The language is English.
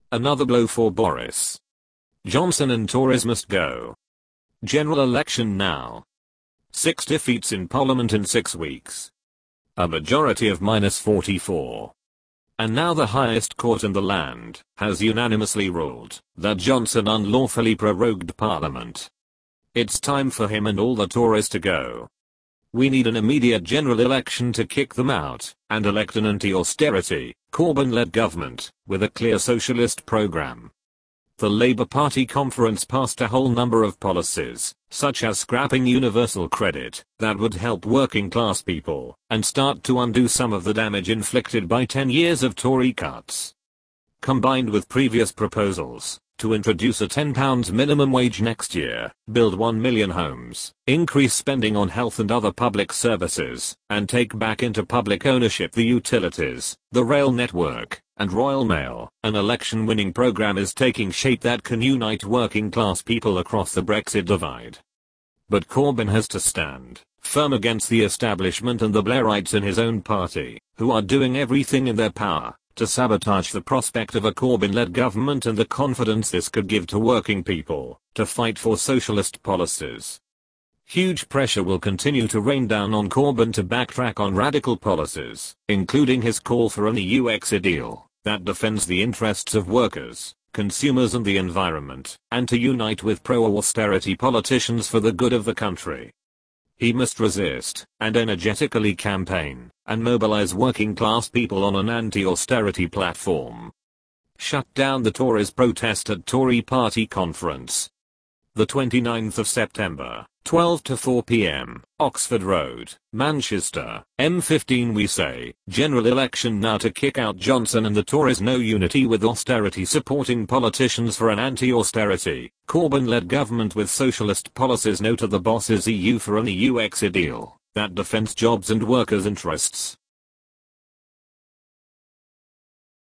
Another blow for Boris Johnson and Tories must go. General election now. 6 defeats in Parliament in 6 weeks. A majority of -44. And now the highest court in the land has unanimously ruled that Johnson unlawfully prorogued Parliament. It's time for him and all the Tories to go. We need an immediate general election to kick them out and elect an anti-austerity, Corbyn-led government with a clear socialist program. The Labour Party conference passed a whole number of policies, such as scrapping universal credit, that would help working class people and start to undo some of the damage inflicted by 10 years of Tory cuts. Combined with previous proposals to introduce a £10 minimum wage next year, build 1 million homes, increase spending on health and other public services, and take back into public ownership the utilities, the rail network, and Royal Mail, an election-winning program is taking shape that can unite working class people across the Brexit divide. But Corbyn has to stand firm against the establishment and the Blairites in his own party, who are doing everything in their power to sabotage the prospect of a Corbyn-led government and the confidence this could give to working people to fight for socialist policies. Huge pressure will continue to rain down on Corbyn to backtrack on radical policies, including his call for an EU exit deal that defends the interests of workers, consumers and the environment, and to unite with pro-austerity politicians for the good of the country. He must resist and energetically campaign and mobilize working class people on an anti-austerity platform. Shut down the Tories' protest at Tory party conference. The 29th of September, 12 to 4 p.m, Oxford Road, Manchester, M15 we say, general election now to kick out Johnson and the Tories. No unity with austerity supporting politicians for an anti-austerity, Corbyn-led government with socialist policies. No to the boss's EU for an EU exit deal that defends jobs and workers' interests.